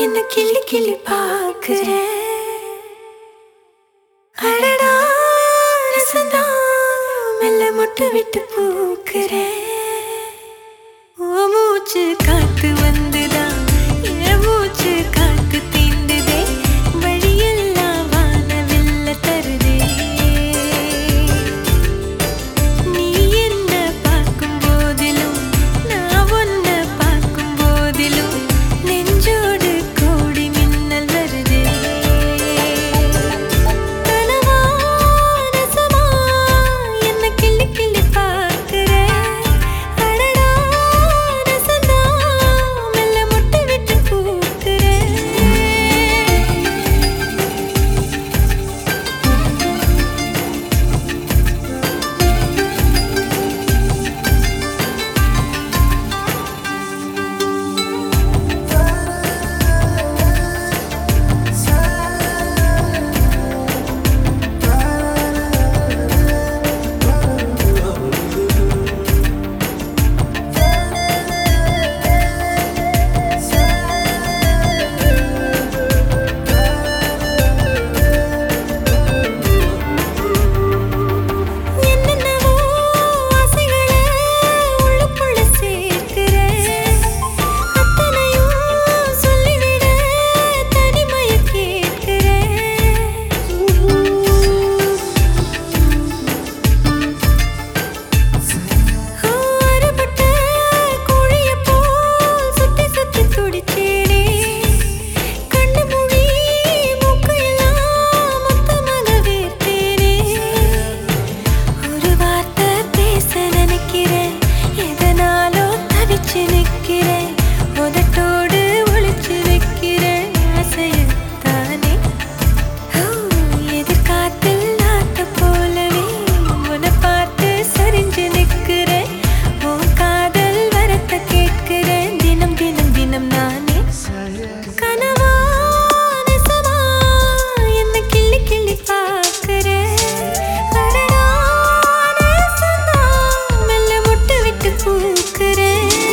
என்ன கிள்ளி கிள்ளி பார்க்கிறேன். அடடா ரசந்தா மெல்ல மொட்டு விட்டு பூக்கிறேன். ஓ மூச்சு காத்து வந்துதான் என் மூச்சு காத்து தீண்டுதே. வழியெல்லாம் வானவில்ல தருதே. நீ என்ன பார்க்கும் போதிலும் நான் ஒன்ன பார்க்கும் போதிலும் நெஞ்சோடு கோடி மின்னல் வருதே. கனவா ரசமா என்ன கிள்ளி கிள்ளி பார்க்கிறேன். அடடா ரசந்தா மெல்ல மொட்டு விட்டு பூக்கிறேன். என்னென்னவோ ஆசைகளை உள்ளுக்குள்ள சேர்க்கிறேன். அத்தனையும் சொல்லிவிட தனிமையை கேட்கிறேன். அறுபட்ட கோழியைப் போல் சுத்தி சுத்தி துடிச்சேனே. கண்ணு மூடி மூக்கையெல்லாம் மொத்தமாக வேர்த்தேனே. ஒரு வார்த்தை பேச நினைக்கிறேன். எதனாலோ தவிச்சு நிற்கிறேன். உதட்டோடு ஒளிச்சு வைக்கிறேன் ஆசையத்தானே. எதிர்காத்தில் நாத்த போலவே உன்னை பார்த்து சரிஞ்சு நிற்கிறேன். உன் காதல் வரத்தை கேட்கிறேன். தினம் தினம் தினம் நானே கனவா நெசமா என்ன கிள்ளி கிள்ளி பார்க்கிறேன். அடடா நேசந்தா மெல்ல மொட்டு விட்டு பூக்கிறேன்.